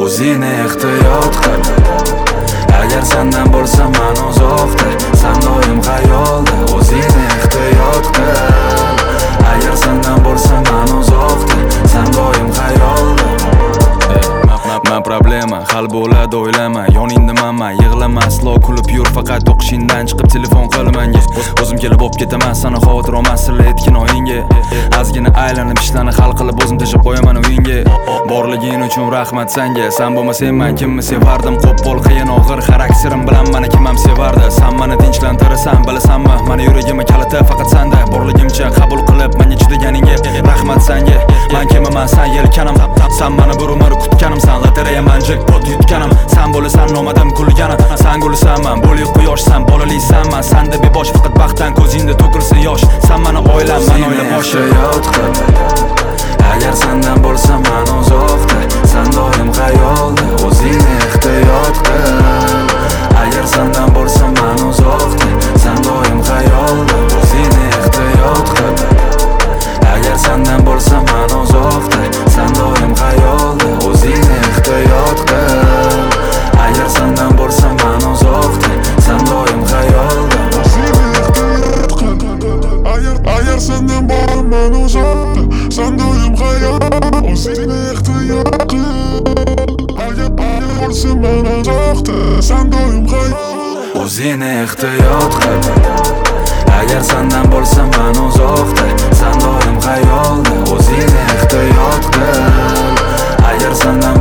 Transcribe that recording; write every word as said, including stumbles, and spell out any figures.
o'zingni ehtiyot qil. Agar sendan bo'lsa men uzoqda, sen doim xayolda, o'zingni ehtiyot qil. Agar sendan bo'lsa men uzoqda, sen doim xayolda. Men problema hal bo'ladi o'ylama, yoningdaman, yig'lama, aslo kulib yur, faqat o'qishingdan chiqib telefon qil menga. O'zim kelib olib ketaman, sana xotir olmasin etkin o'yinga. Ozgina aylanib ishlarni hal qilib o'zim tashib qo'yaman uyingga. Borliging uchun rahmat senga, sen bo'lmasang men kimni sevardim? Qo'pol qiyin og'ir xarakterim bilan meni kim ham sevardi? Sen meni tinchlantirasan, bilasanmi? Meni yuragimni kaliti faqat senda. Borligimcha qabul qilib menga chidaganingga rahmat senga. Men kimaman, sen yelkanim, sen meni bir umr kutganimsan. Lotereya men jackpot yutganim, sen bo'lasan nomadam kulganim. Sen gulsan, men bo'liq quyosh, sen bolalisan, men senda bebosh, faqat baxtdan ko'zingda to'kilsa yosh. Sen meni o'ylam, men o'ylab boshlayot qil. Agar sendan bo'lsa men uzoqda, sen doim xayolda, o'zingni ehtiyot qil. Agar sendan bo'lsa men uzoqda, sen doim xayolda, o'zingni ehtiyot qil. Agar sendan bo'lsa men uzoqda, sen doim xayolda, o'zingni ehtiyot qil. Agar sendan bo'lsa men uzoqda, sen doim xayolda, o'zingni ehtiyot qil. Agar agar sendan bo'lsa men uzoqda, sen doim xayolda, o'zingni ehtiyot qil. Agar agar bo'lsa men uzoqda, sen doim xayolda, o'zingni ehtiyot qil. Agar sendan bo'lsa men uzoqda, sen doim xayolda, o'zingni ehtiyot qil. Agar sendan